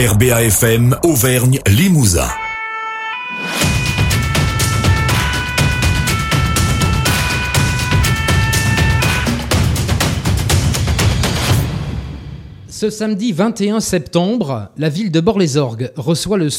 RBA FM Auvergne Limousin. Ce samedi 21 septembre, la ville de Bort-les-Orgues reçoit le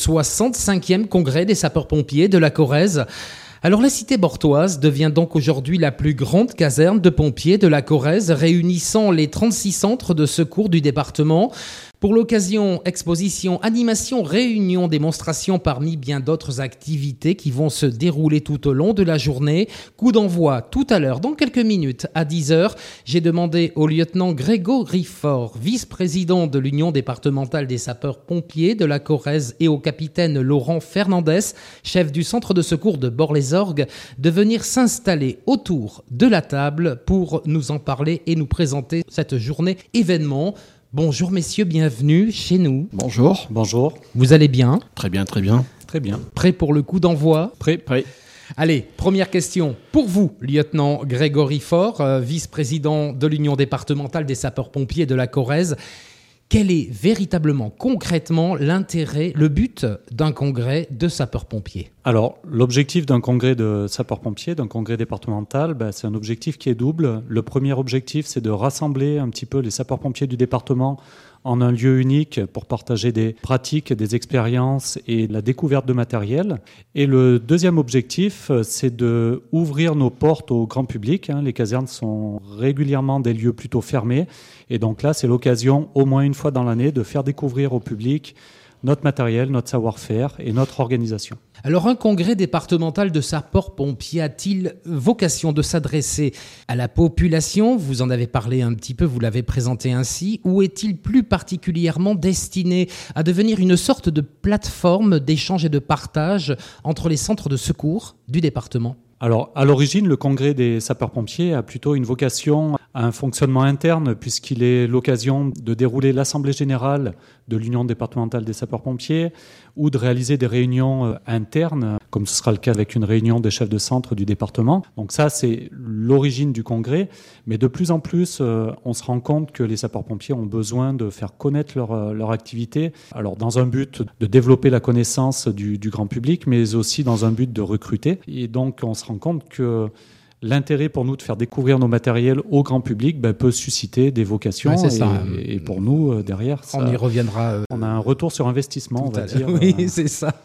65e congrès des sapeurs-pompiers de la Corrèze. Alors la cité bortoise devient donc aujourd'hui la plus grande caserne de pompiers de la Corrèze, réunissant les 36 centres de secours du département. Pour l'occasion, exposition, animation, réunion, démonstration parmi bien d'autres activités qui vont se dérouler tout au long de la journée. Coup d'envoi tout à l'heure, dans quelques minutes, à 10h. J'ai demandé au lieutenant Grégory Faure, vice-président de l'Union départementale des sapeurs-pompiers de la Corrèze, et au capitaine Laurent Fernandez, chef du centre de secours de Bort-les-Orgues, de venir s'installer autour de la table pour nous en parler et nous présenter cette journée événement. Bonjour messieurs, bienvenue chez nous. Bonjour. Bonjour. Vous allez bien ? Très bien, très bien. Très bien. Prêt pour le coup d'envoi ? Prêt. Allez, première question pour vous, lieutenant Grégory Faure, vice-président de l'Union départementale des sapeurs-pompiers de la Corrèze. Quel est véritablement, concrètement, l'intérêt, le but d'un congrès de sapeurs-pompiers ? Alors, l'objectif d'un congrès de sapeurs-pompiers, d'un congrès départemental, c'est un objectif qui est double. Le premier objectif, c'est de rassembler un petit peu les sapeurs-pompiers du département en un lieu unique pour partager des pratiques, des expériences et la découverte de matériel. Et le deuxième objectif, c'est de ouvrir nos portes au grand public. Les casernes sont régulièrement des lieux plutôt fermés. Et donc là, c'est l'occasion, au moins une fois dans l'année, de faire découvrir au public notre matériel, notre savoir-faire et notre organisation. Alors, un congrès départemental de sapeurs-pompiers a-t-il vocation de s'adresser à la population ? Vous en avez parlé un petit peu, vous l'avez présenté ainsi. Ou est-il plus particulièrement destiné à devenir une sorte de plateforme d'échange et de partage entre les centres de secours du département ? Alors, à l'origine, le congrès des sapeurs-pompiers a plutôt une vocation à un fonctionnement interne, puisqu'il est l'occasion de dérouler l'Assemblée générale de l'Union départementale des sapeurs-pompiers ou de réaliser des réunions internes, comme ce sera le cas avec une réunion des chefs de centre du département. Donc ça, c'est l'origine du congrès. Mais de plus en plus, on se rend compte que les sapeurs-pompiers ont besoin de faire connaître leur activité. Alors, dans un but de développer la connaissance du grand public, mais aussi dans un but de recruter. Et donc, on se rend compte que l'intérêt pour nous de faire découvrir nos matériels au grand public peut susciter des vocations. Ouais, c'est ça. Et pour nous, derrière, on y reviendra. On a un retour sur investissement, on va dire. Oui, c'est ça.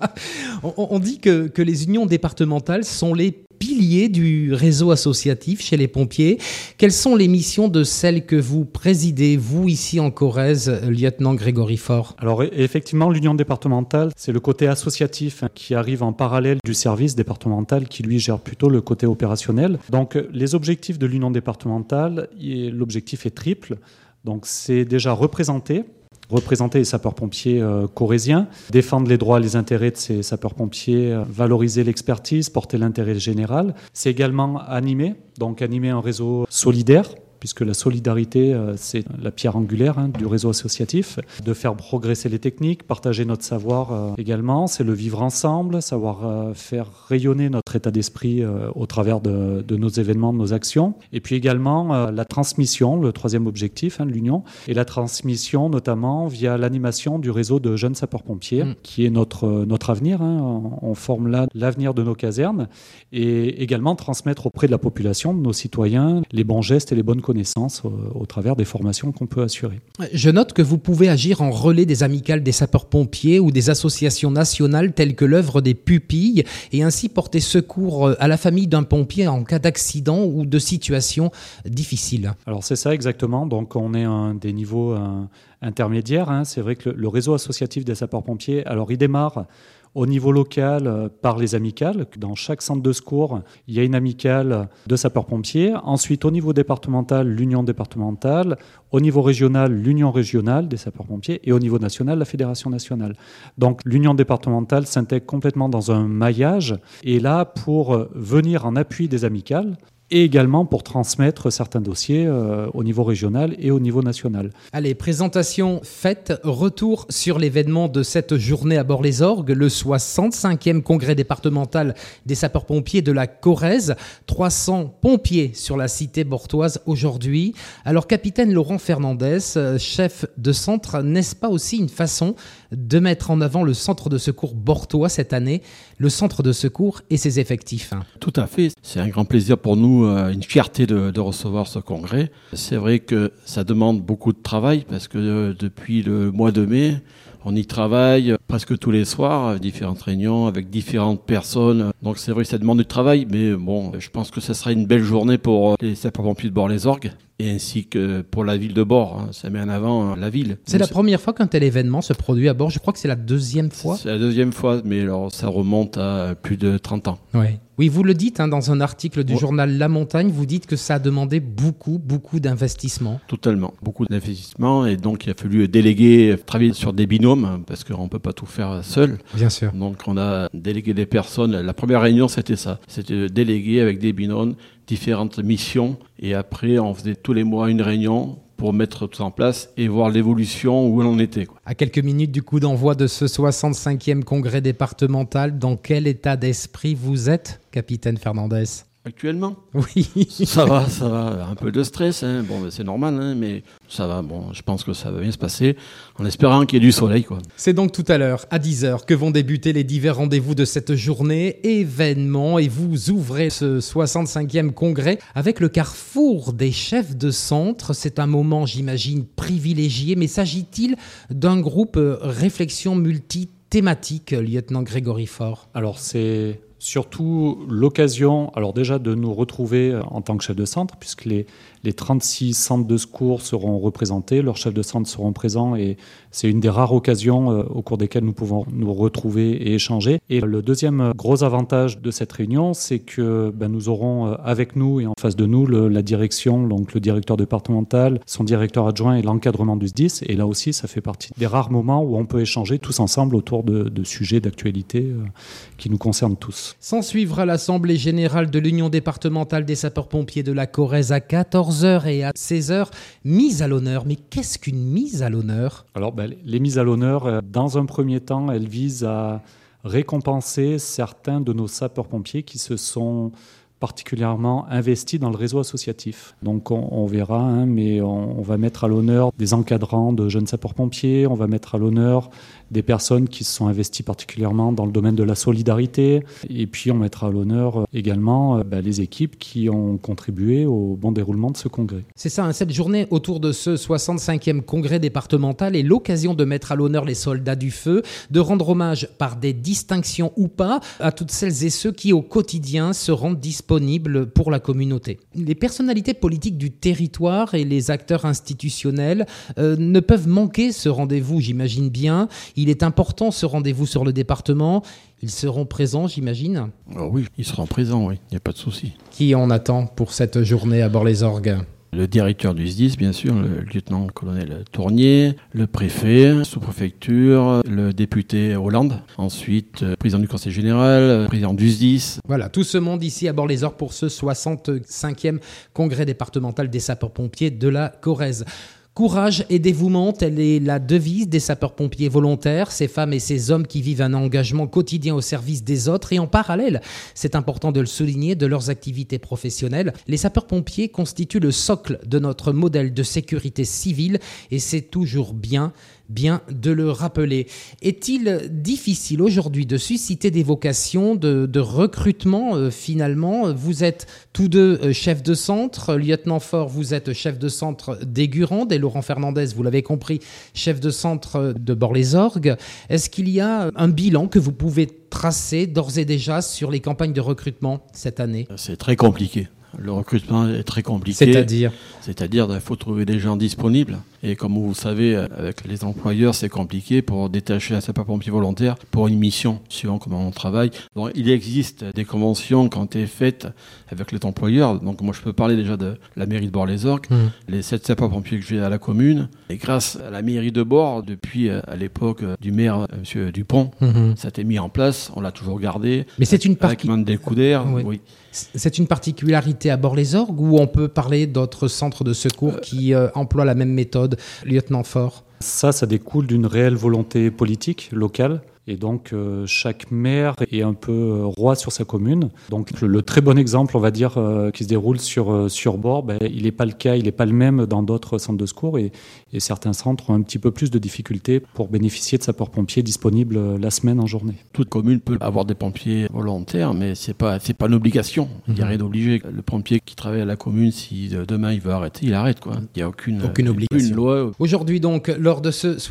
On dit que les unions départementales sont les piliers du réseau associatif chez les pompiers. Quelles sont les missions de celles que vous présidez, vous, ici en Corrèze, lieutenant Grégory Faure ? Alors, effectivement, l'union départementale, c'est le côté associatif qui arrive en parallèle du service départemental qui, lui, gère plutôt le côté opérationnel. Donc, les objectifs de l'union départementale, l'objectif est triple. Donc, c'est déjà représenter les sapeurs-pompiers corréziens, défendre les droits et les intérêts de ces sapeurs-pompiers, valoriser l'expertise, porter l'intérêt général. C'est également animer un réseau solidaire, puisque la solidarité, c'est la pierre angulaire du réseau associatif, de faire progresser les techniques, partager notre savoir également, c'est le vivre ensemble, savoir faire rayonner notre état d'esprit au travers de nos événements, de nos actions, et puis également la transmission, le troisième objectif de l'Union, et la transmission notamment via l'animation du réseau de jeunes sapeurs-pompiers, qui est notre avenir. On forme là l'avenir de nos casernes, et également transmettre auprès de la population, de nos citoyens, les bons gestes et les bonnes connaissances au travers des formations qu'on peut assurer. Je note que vous pouvez agir en relais des amicales des sapeurs-pompiers ou des associations nationales telles que l'œuvre des pupilles et ainsi porter secours à la famille d'un pompier en cas d'accident ou de situation difficile. Alors c'est ça exactement, donc on est à un des niveaux intermédiaires. C'est vrai que le réseau associatif des sapeurs-pompiers, alors il démarre au niveau local par les amicales. Dans chaque centre de secours, il y a une amicale de sapeurs-pompiers. Ensuite, au niveau départemental, l'union départementale. Au niveau régional, l'union régionale des sapeurs-pompiers. Et au niveau national, la fédération nationale. Donc, l'union départementale s'intègre complètement dans un maillage. Et là, pour venir en appui des amicales, et également pour transmettre certains dossiers au niveau régional et au niveau national. Allez, présentation faite, retour sur l'événement de cette journée à Bort-les-Orgues, le 65e congrès départemental des sapeurs-pompiers de la Corrèze. 300 pompiers sur la cité bortoise aujourd'hui. Alors, capitaine Laurent Fernandez, chef de centre, n'est-ce pas aussi une façon de mettre en avant le centre de secours bortois cette année, le centre de secours et ses effectifs? Tout à fait. C'est un grand plaisir pour nous, une fierté de recevoir ce congrès. C'est vrai que ça demande beaucoup de travail parce que depuis le mois de mai, on y travaille presque tous les soirs, différentes réunions avec différentes personnes. Donc c'est vrai que ça demande du travail, mais bon, je pense que ce sera une belle journée pour les sapeurs-pompiers de Bort-les-Orgues et ainsi que pour la ville de Bort. Ça met en avant la ville. C'est la première fois qu'un tel événement se produit à Bort. Je crois que c'est la deuxième fois. C'est la deuxième fois, mais alors ça remonte à plus de 30 ans. Oui, vous le dites dans un article du journal La Montagne, vous dites que ça a demandé beaucoup d'investissement. Totalement, beaucoup d'investissement et donc il a fallu déléguer, travailler sur des binômes parce qu'on ne peut pas tout faire seul. Bien sûr. Donc on a délégué des personnes. La première réunion, c'était ça. C'était de déléguer avec des binômes différentes missions et après on faisait tous les mois une réunion pour mettre tout en place et voir l'évolution où on en était. À quelques minutes du coup d'envoi de ce 65e congrès départemental, dans quel état d'esprit vous êtes, capitaine Fernandez ? Actuellement ? Oui. Ça va. Un peu de stress, hein. Bon, c'est normal, hein, mais ça va. Bon, je pense que ça va bien se passer en espérant qu'il y ait du soleil, quoi. C'est donc tout à l'heure, à 10h, que vont débuter les divers rendez-vous de cette journée, événement, et vous ouvrez ce 65e congrès avec le carrefour des chefs de centre. C'est un moment, j'imagine, privilégié, mais s'agit-il d'un groupe réflexion multi-thématique, lieutenant Grégory Faure ? Alors c'est surtout l'occasion, alors déjà de nous retrouver en tant que chef de centre, puisque les 36 centres de secours seront représentés, leurs chefs de centre seront présents et c'est une des rares occasions au cours desquelles nous pouvons nous retrouver et échanger. Et le deuxième gros avantage de cette réunion, c'est que nous aurons avec nous et en face de nous la direction, donc le directeur départemental, son directeur adjoint et l'encadrement du SDIS. Et là aussi, ça fait partie des rares moments où on peut échanger tous ensemble autour de sujets d'actualité qui nous concernent tous. S'en suivra l'Assemblée générale de l'Union départementale des sapeurs-pompiers de la Corrèze à 14h et à 16h. Mise à l'honneur. Mais qu'est-ce qu'une mise à l'honneur ? Alors, les mises à l'honneur, dans un premier temps, elles visent à récompenser certains de nos sapeurs-pompiers qui se sont particulièrement investis dans le réseau associatif. Donc on verra, mais on va mettre à l'honneur des encadrants de jeunes sapeurs-pompiers, on va mettre à l'honneur des personnes qui se sont investies particulièrement dans le domaine de la solidarité, et puis on mettra à l'honneur également les équipes qui ont contribué au bon déroulement de ce congrès. C'est ça, cette journée autour de ce 65e congrès départemental est l'occasion de mettre à l'honneur les soldats du feu, de rendre hommage par des distinctions ou pas à toutes celles et ceux qui au quotidien se rendent disponibles pour la communauté. Les personnalités politiques du territoire et les acteurs institutionnels ne peuvent manquer ce rendez-vous, j'imagine bien. Il est important ce rendez-vous sur le département. Ils seront présents, j'imagine ? Oui, ils seront présents, oui, il n'y a pas de souci. Qui en attend pour cette journée à Bort-les-Orgues ? Le directeur du SDIS, bien sûr, le lieutenant-colonel Tournier, le préfet, sous-préfecture, le député Hollande, ensuite président du conseil général, président du SDIS. Voilà, tout ce monde ici à Bort-les-Orgues pour ce 65e congrès départemental des sapeurs-pompiers de la Corrèze. Courage et dévouement, telle est la devise des sapeurs-pompiers volontaires, ces femmes et ces hommes qui vivent un engagement quotidien au service des autres et en parallèle, c'est important de le souligner, de leurs activités professionnelles. Les sapeurs-pompiers constituent le socle de notre modèle de sécurité civile et c'est toujours bien de le rappeler. Est-il difficile aujourd'hui de susciter des vocations de recrutement finalement ? Vous êtes tous deux chefs de centre. Lieutenant Faure, vous êtes chef de centre d'Aigurande et Laurent Fernandez, vous l'avez compris, chef de centre de Bort-les-Orgues. Est-ce qu'il y a un bilan que vous pouvez tracer d'ores et déjà sur les campagnes de recrutement cette année ? C'est très compliqué. Le recrutement est très compliqué. C'est-à-dire, il faut trouver des gens disponibles. Et comme vous savez, avec les employeurs, c'est compliqué pour détacher un sapeur-pompier volontaire pour une mission, suivant comment on travaille. Donc, il existe des conventions qui ont été faites avec les employeurs. Donc moi, je peux parler déjà de la mairie de Bort-les-Orgues, les 7 sapeurs-pompiers que j'ai à la commune. Et grâce à la mairie de Bort, depuis à l'époque du maire, M. Dupont, ça a été mis en place. On l'a toujours gardé. Mais c'est une avec Mandel Couder, oui. C'est une particularité à Bort-les-Orgues ou on peut parler d'autres centres de secours qui emploient la même méthode, lieutenant Faure? Ça découle d'une réelle volonté politique locale. Et donc, chaque maire est un peu roi sur sa commune. Donc, le très bon exemple, on va dire, qui se déroule sur Bort, il n'est pas le cas, il n'est pas le même dans d'autres centres de secours. Et certains centres ont un petit peu plus de difficultés pour bénéficier de sapeurs-pompiers disponibles la semaine en journée. Toute commune peut avoir des pompiers volontaires, mais c'est pas une obligation. Il n'y a rien d'obligé. Le pompier qui travaille à la commune, si demain il veut arrêter, il arrête, quoi. Il n'y a aucune obligation. Une loi. Aujourd'hui, donc, lors de ce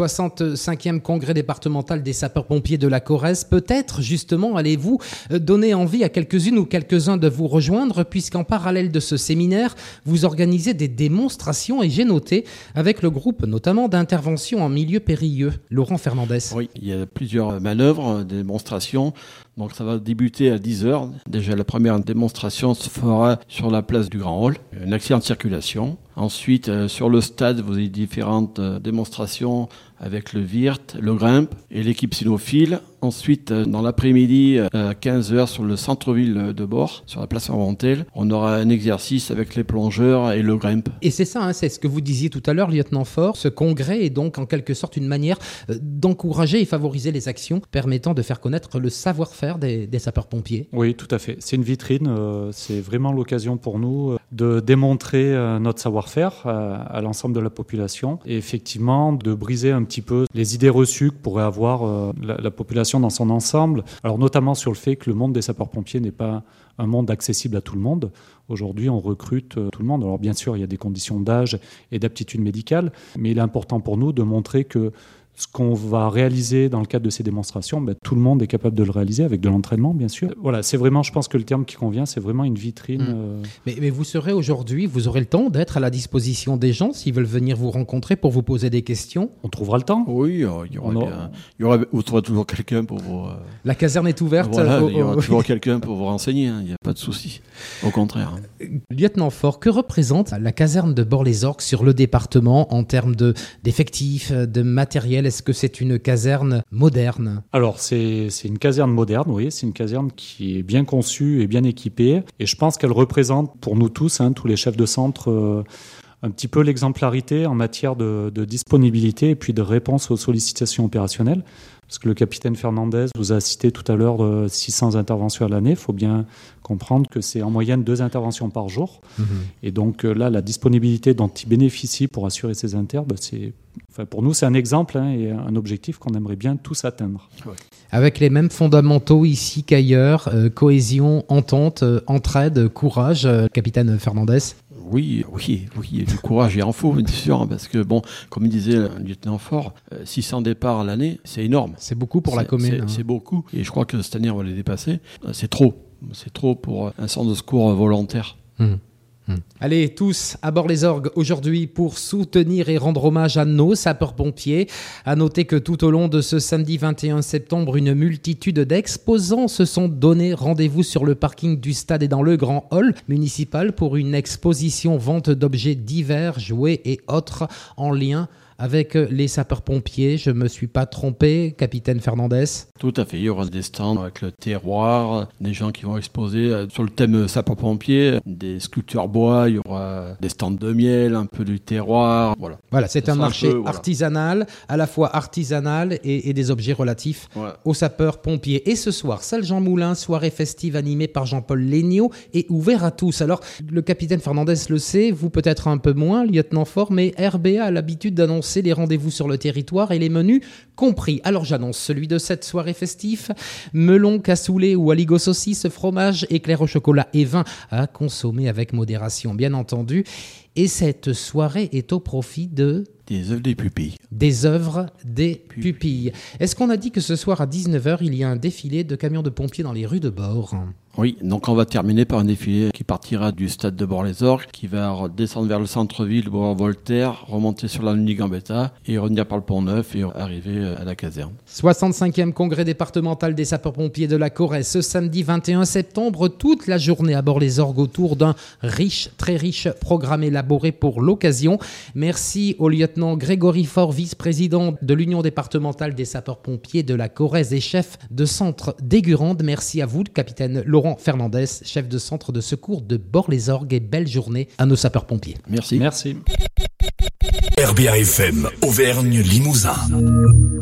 65e congrès départemental des sapeurs-pompiers de la Corrèze, peut-être justement allez-vous donner envie à quelques-unes ou quelques-uns de vous rejoindre, puisqu'en parallèle de ce séminaire, vous organisez des démonstrations, et j'ai noté avec le groupe notamment d'intervention en milieu périlleux. Laurent Fernandez. Oui, il y a plusieurs manœuvres, des démonstrations. Donc ça va débuter à 10h. Déjà la première démonstration se fera sur la place du Grand Hall, un accident de circulation. Ensuite, sur le stade, vous avez différentes démonstrations avec le VIRT, le Grimpe et l'équipe cynophile. Ensuite, dans l'après-midi, à 15h, sur le centre-ville de Bort, sur la place Armentel, on aura un exercice avec les plongeurs et le Grimpe. Et c'est ça, c'est ce que vous disiez tout à l'heure, lieutenant Faure. Ce congrès est donc en quelque sorte une manière d'encourager et favoriser les actions permettant de faire connaître le savoir-faire des sapeurs-pompiers. Oui, tout à fait. C'est une vitrine. C'est vraiment l'occasion pour nous de démontrer notre savoir-faire à l'ensemble de la population et effectivement de briser un petit peu les idées reçues que pourrait avoir la population dans son ensemble. Alors notamment sur le fait que le monde des sapeurs-pompiers n'est pas un monde accessible à tout le monde. Aujourd'hui, on recrute tout le monde. Alors bien sûr, il y a des conditions d'âge et d'aptitude médicale, mais il est important pour nous de montrer que ce qu'on va réaliser dans le cadre de ces démonstrations, tout le monde est capable de le réaliser avec de l'entraînement, bien sûr. Voilà, c'est vraiment, je pense que le terme qui convient, c'est vraiment une vitrine. Mais vous serez aujourd'hui, vous aurez le temps d'être à la disposition des gens s'ils veulent venir vous rencontrer pour vous poser des questions. On trouvera le temps. Oui, vous trouverez toujours quelqu'un pour vous... La caserne est ouverte. Voilà, il y aura toujours quelqu'un pour vous renseigner, il n'y a pas de souci. Au contraire. Lieutenant Faure, que représente la caserne de Bort-les-Orgues sur le département en termes d'effectifs, de matériel? Est-ce que c'est une caserne moderne? Alors, c'est une caserne moderne, oui. C'est une caserne qui est bien conçue et bien équipée. Et je pense qu'elle représente pour nous tous, tous les chefs de centre, un petit peu l'exemplarité en matière de disponibilité et puis de réponse aux sollicitations opérationnelles. Parce que le capitaine Fernandez vous a cité tout à l'heure 600 interventions à l'année. Il faut bien comprendre que c'est en moyenne 2 interventions par jour. Et donc là, la disponibilité dont il bénéficie pour assurer ces inters, pour nous, c'est un exemple et un objectif qu'on aimerait bien tous atteindre. Ouais. Avec les mêmes fondamentaux ici qu'ailleurs, cohésion, entente, entraide, courage, capitaine Fernandez. Oui, du courage, il en faut, bien sûr, parce que, comme disait le lieutenant Faure, 600 départs à l'année, c'est énorme. C'est beaucoup pour la commune. C'est beaucoup, et je crois que cette année, on va les dépasser. C'est trop pour un centre de secours volontaire. Allez, tous à Bort-les-Orgues aujourd'hui pour soutenir et rendre hommage à nos sapeurs-pompiers. À noter que tout au long de ce samedi 21 septembre, une multitude d'exposants se sont donné rendez-vous sur le parking du stade et dans le grand hall municipal pour une exposition vente d'objets divers, jouets et autres en lien avec les sapeurs-pompiers. Je ne me suis pas trompé, capitaine Fernandez? Tout à fait, il y aura des stands avec le terroir, des gens qui vont exposer sur le thème sapeurs-pompiers, des sculptures bois, il y aura des stands de miel, un peu du terroir, voilà. Voilà, c'est un marché artisanal, à la fois artisanal et des objets relatifs aux sapeurs-pompiers. Et ce soir, salle Jean Moulin, soirée festive animée par Jean-Paul Léniaud et ouvert à tous. Alors, le capitaine Fernandez le sait, vous peut-être un peu moins, lieutenant Faure, mais RBA a l'habitude d'annoncer les rendez-vous sur le territoire et les menus compris. Alors j'annonce celui de cette soirée festive: melon, cassoulet ou aligot saucisse, fromage, éclair au chocolat et vin à consommer avec modération, bien entendu. Et cette soirée est au profit des œuvres des pupilles. Des œuvres des pupilles. Est-ce qu'on a dit que ce soir à 19h, il y a un défilé de camions de pompiers dans les rues de Bord ? Oui, donc on va terminer par un défilé qui partira du stade de Bord-les-Orgues, qui va descendre vers le centre-ville, boulevard Voltaire, remonter sur l'avenue Gambetta et revenir par le Pont-Neuf et arriver à la caserne. 65e congrès départemental des sapeurs-pompiers de la Corrèze, ce samedi 21 septembre, toute la journée à Bord-les-Orgues autour d'un très riche programme élaboré pour l'occasion. Merci au lieutenant Grégory Faure, vice-président de l'Union départementale des sapeurs-pompiers de la Corrèze et chef de centre d'Aigurande. Merci à vous, le capitaine Laurent Fernandez, chef de centre de secours de Bord-les-Orgues, et belle journée à nos sapeurs-pompiers. Merci. Merci. RBA FM, Auvergne Limousin.